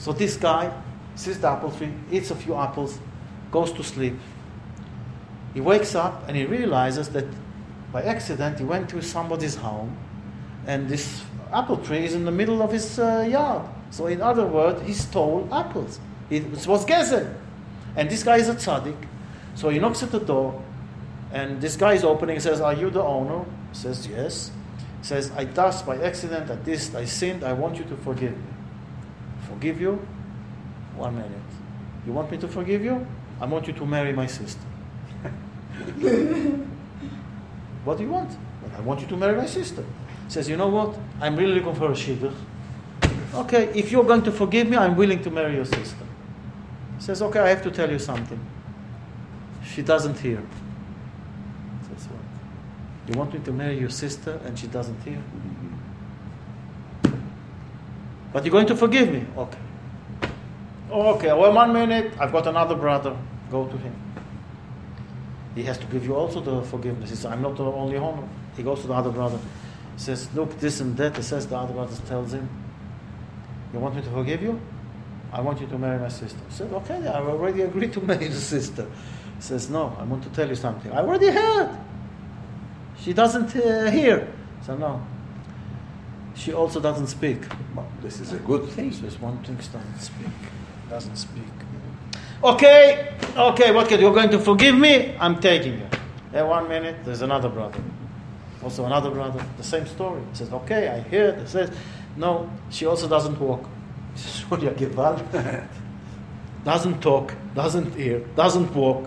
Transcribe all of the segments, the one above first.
So this guy sees the apple tree, eats a few apples, goes to sleep. He wakes up and he realizes that by accident he went to somebody's home and this apple tree is in the middle of his yard. So in other words, he stole apples. It was gezel. And this guy is a tzaddik. So he knocks at the door and this guy is opening and says, "Are you the owner?" He says, "Yes." He says, "I thus by accident at this I sinned. I want you to forgive me." "Forgive you?" 1 minute. "You want me to forgive you? I want you to marry my sister." "What do you want?" "I want you to marry my sister." He says, "You know what? I'm really looking for a shidduch. Okay, if you're going to forgive me, I'm willing to marry your sister." He says, "Okay, I have to tell you something. She doesn't hear." He says, "What? You want me to marry your sister and she doesn't hear? But you're going to forgive me?" "Okay." "Okay, well, 1 minute. I've got another brother. Go to him. He has to give you also the forgiveness." He says, "I'm not the only owner." He goes to the other brother. He says, "Look, this and that." He says, the other brother tells him, "You want me to forgive you? I want you to marry my sister." He said, "Okay, I already agreed to marry the sister." He says, "No, I want to tell you something. I already heard. She doesn't hear." So no. She also doesn't speak. Well, this is a good thing. There's one thing doesn't speak. Okay, what can you're going to forgive me? I'm taking you. 1 minute, there's another brother. Also another brother, the same story. He says, "Okay, I hear it." He says, "No, she also doesn't walk." He says, "What, you're gewalt?" Doesn't talk, doesn't hear, doesn't walk.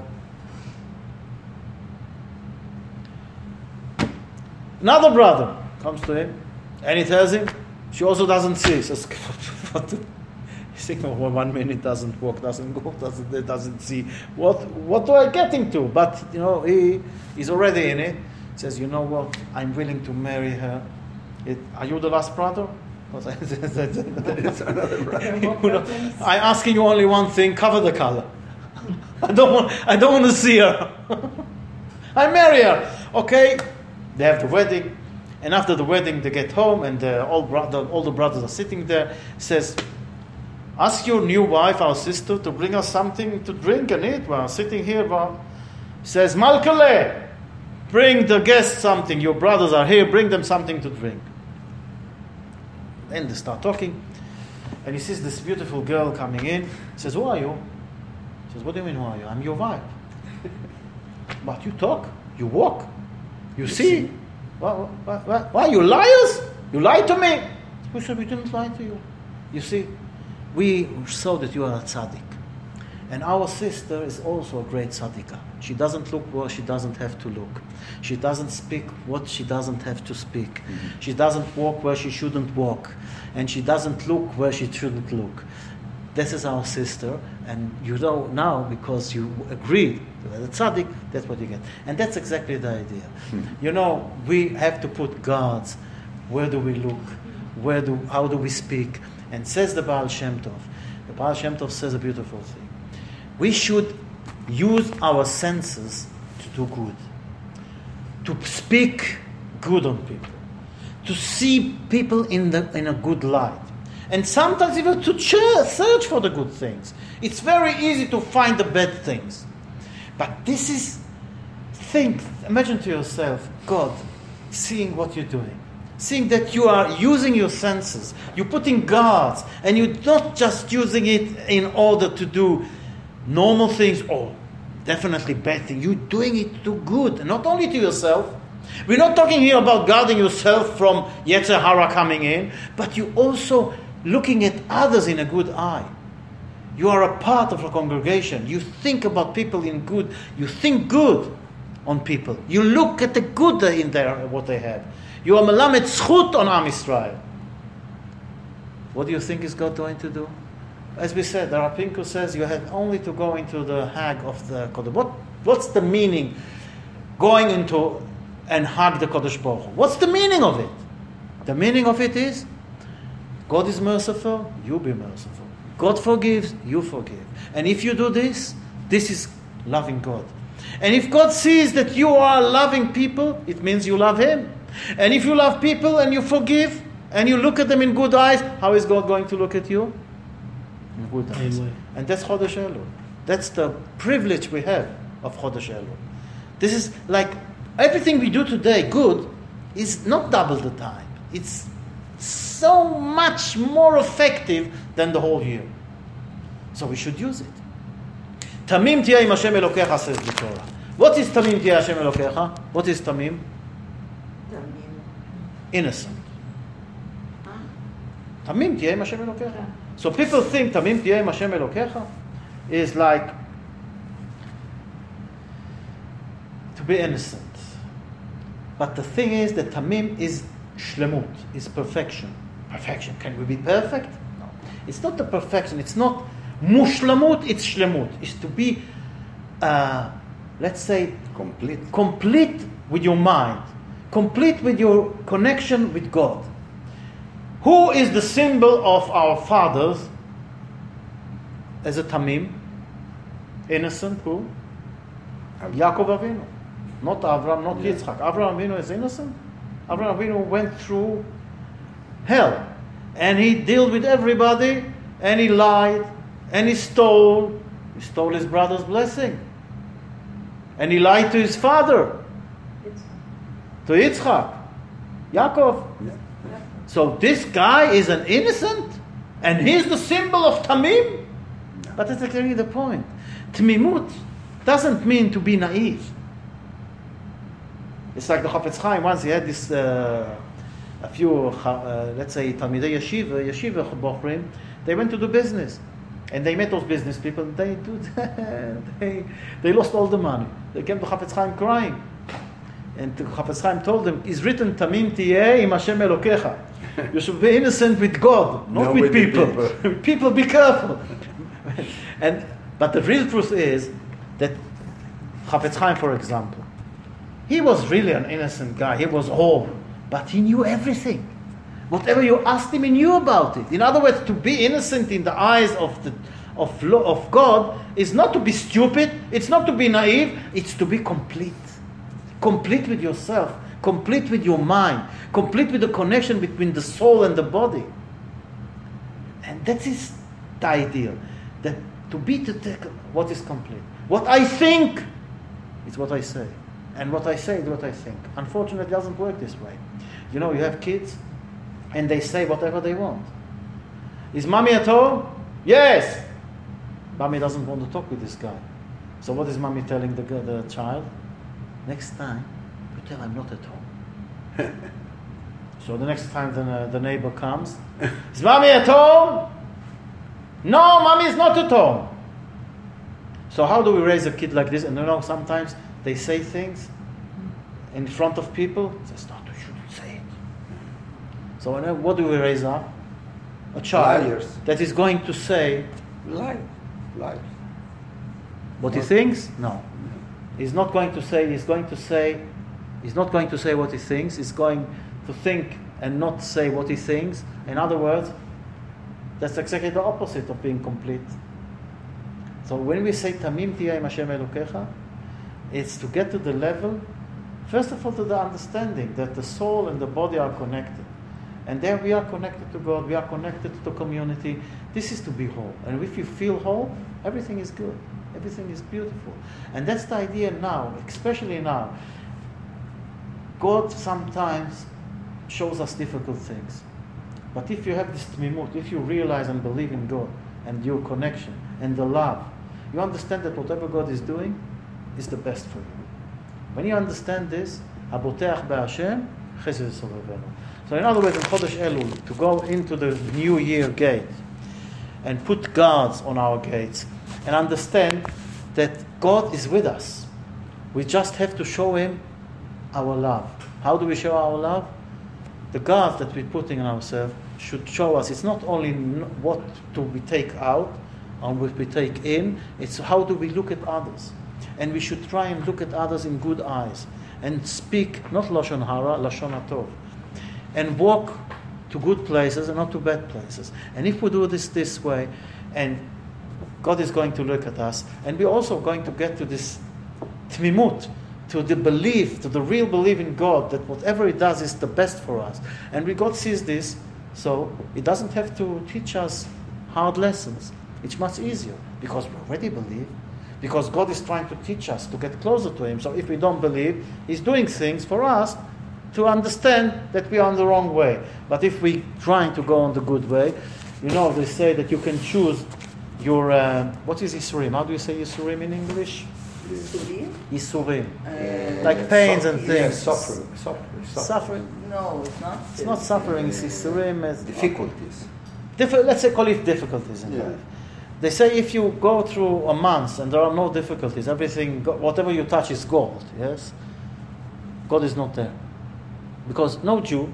Another brother comes to him and he tells him, she also doesn't see. He says, "What?" He's saying, "Well, 1 minute doesn't walk, doesn't go, doesn't see. What do I get into?" But he's already in it. He says, "You know what? I'm willing to marry her. Are you the last brother?" It's another brother. I'm asking you only one thing: cover the color. I don't want to see her. I marry her. Okay. They have the wedding, and after the wedding, they get home, and all the brothers are sitting there. Says, "Ask your new wife, our sister, to bring us something to drink and eat. We're sitting here." Says, "Malkele, bring the guests something. Your brothers are here. Bring them something to drink." Then they start talking, and he sees this beautiful girl coming in. He says, "Who are you?" He says, "What do you mean, who are you? I'm your wife." "But you talk, you walk, you see. Why, you liars? You lied to me." We said, "We didn't lie to you. You see, we saw that you are a tzaddik. And our sister is also a great tzaddikah. She doesn't look where she doesn't have to look. She doesn't speak what she doesn't have to speak. Mm-hmm. She doesn't walk where she shouldn't walk. And she doesn't look where she shouldn't look. This is our sister. And you know now, because you agreed to the tzaddik, that's what you get." And that's exactly the idea. Mm-hmm. We have to put guards. Where do we look? How do we speak? And says the Baal Shem Tov. The Baal Shem Tov says a beautiful thing. We should use our senses to do good. To speak good on people. To see people in a good light. And sometimes even to search for the good things. It's very easy to find the bad things. But this is, imagine to yourself, God seeing what you're doing. Seeing that you are using your senses. You're putting guards. And you're not just using it in order to do normal things or definitely bad things. You're doing it to do good. And not only to yourself. We're not talking here about guarding yourself from Yetzer Hara coming in. But you're also looking at others in a good eye. You are a part of a congregation. You think about people in good. You think good on people. You look at the good in there, what they have. You are melamed zchut on Am Yisrael. What do you think is God going to do? As we said, the Rav Pinkus says you have only to go into the hag of the Kodesh. What's the meaning? Going into and hug the Kodesh Baruch Hu. What's the meaning of it? The meaning of it is God is merciful, you be merciful. God forgives, you forgive. And if you do this is loving God. And if God sees that you are loving people, it means you love Him. And if you love people and you forgive and you look at them in good eyes, how is God going to look at you? in good eyes. Amen. And that's Chodesh Elul. That's the privilege we have of Chodesh Elul. This is like everything we do today, good, is not double the time. It's so much more effective than the whole year. So we should use it. Tamim tiyeh im Hashem Elokecha, says the Torah. What is Tamim tiyeh Hashem Elokecha? What is Tamim? Innocent. Tamim tiyeh im Hashem Elokecha. So people think Tamim tiyeh im Hashem Elokecha is like to be innocent. But the thing is that Tamim is shlemut, is perfection. Perfection. Can we be perfect? No. It's not the perfection. It's not mushlamut, it's shlemut. It's to be, let's say, complete with your mind. Complete with your connection with God. Who is the symbol of our fathers as a Tamim? Innocent who? Yaakov Avinu. Not Avraham, not Yitzchak. Avraham Avinu is innocent. Avraham Avinu went through hell. And he dealt with everybody. And he lied. And he stole. He stole his brother's blessing. And he lied to his father. To Yitzchak. Yaakov. Yeah. So this guy is an innocent? And he's the symbol of Tamim? But that's exactly the point. Tmimut doesn't mean to be naive. It's like the Chafetz Chaim once, he had this, a few, let's say, Talmidei Yeshiva Bochrim, they went to do business. And they met those business people, they lost all the money. They came to Chafetz Chaim crying. And Chafetz Chaim told them, it's written, Tamim tiyeh im Hashem Elokecha. You should be innocent with God, not with people. With people, be careful. But the real truth is that Chafetz Chaim, for example, he was really an innocent guy. He was whole. But he knew everything. Whatever you asked him, he knew about it. In other words, to be innocent in the eyes of God is not to be stupid. It's not to be naive. It's to be complete. Complete with yourself. Complete with your mind. Complete with the connection between the soul and the body. And that is the ideal. That to be what is complete. What I think is what I say. And what I say is what I think. Unfortunately, it doesn't work this way. You know, you have kids, and they say whatever they want. Is mommy at home? Yes! Mommy doesn't want to talk with this guy. So what is mommy telling the child? Next time, you tell I'm not at home. So the next time the neighbor comes, is mommy at home? No, mommy is not at home. So how do we raise a kid like this? And you know, sometimes they say things in front of people. That's not, you shouldn't say it. So what do we raise up? A child Liars. that is going to say Lies. what he thinks? No. He's not going to say, he's not going to say what he thinks. He's going to think and not say what he thinks. In other words, that's exactly the opposite of being complete. So when we say Tamim tiyeh im Hashem Elokecha, it's to get to the level, first of all, to the understanding that the soul and the body are connected. And there we are connected to God, we are connected to the community. This is to be whole. And if you feel whole, everything is good. Everything is beautiful. And that's the idea now, especially now. God sometimes shows us difficult things. But if you have this tmimut, if you realize and believe in God and your connection and the love, you understand that whatever God is doing is the best for you. When you understand this, Aboteach be'Hashem, chesed yisovevenu. So in other words, in Chodesh Elul, to go into the New Year gate and put guards on our gates and understand that God is with us. We just have to show Him our love. How do we show our love? The guards that we're putting on ourselves should show us. It's not only what do we take out and what we take in, it's how do we look at others. And we should try and look at others in good eyes and speak, not Lashon Hara, Lashon HaTov. And walk to good places and not to bad places. And if we do this way, and God is going to look at us, and we're also going to get to this tmimut, to the belief, to the real belief in God, that whatever He does is the best for us. And when God sees this, so He doesn't have to teach us hard lessons. it's much easier because we already believe. Because God is trying to teach us to get closer to Him. So if we don't believe, He's doing things for us to understand that we are on the wrong way. But if we're trying to go on the good way, they say that you can choose your, what is Yisurim? How do you say Yisurim in English? Yisurim. Like pains and things. Suffering. No, it's not. It's not suffering, it's Yisurim. Difficulties. Let's say call it difficulties in life. They say if you go through a month and there are no difficulties, everything, whatever you touch is gold, yes? God is not there. Because no Jew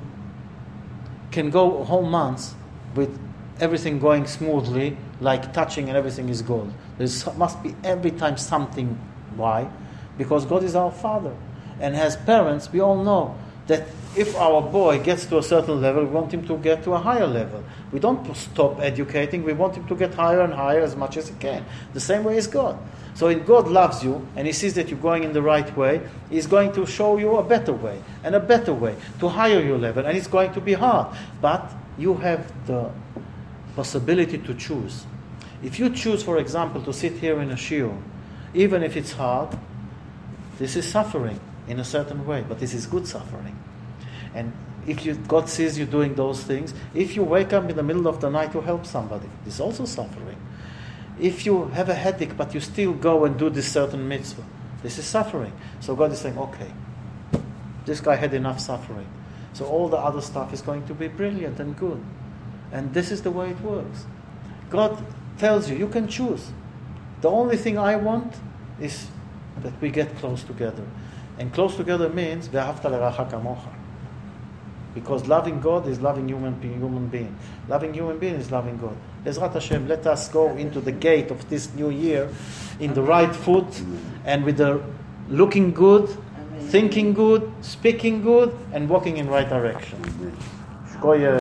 can go a whole month with everything going smoothly, like touching and everything is gold. There must be every time something. Why? Because God is our Father. And as parents, we all know that if our boy gets to a certain level, we want him to get to a higher level. We don't stop educating. We want him to get higher and higher as much as he can. The same way as God. So if God loves you and He sees that you're going in the right way, He's going to show you a better way and a better way to higher your level. And it's going to be hard. But you have the possibility to choose. If you choose, for example, to sit here in a shiur, even if it's hard, this is suffering in a certain way, but this is good suffering. And if God sees you doing those things, if you wake up in the middle of the night to help somebody, this is also suffering. If you have a headache, but you still go and do this certain mitzvah, this is suffering. So God is saying, okay, this guy had enough suffering. So all the other stuff is going to be brilliant and good. And this is the way it works. God tells you, you can choose. The only thing I want is that we get close together. And close together means ve'ahavta l'reacha kamocha. Because loving God is loving human being. Loving human being is loving God. Bezrat Hashem, let us go into the gate of this new year in the right foot and with the looking good, thinking good, speaking good, and walking in right direction.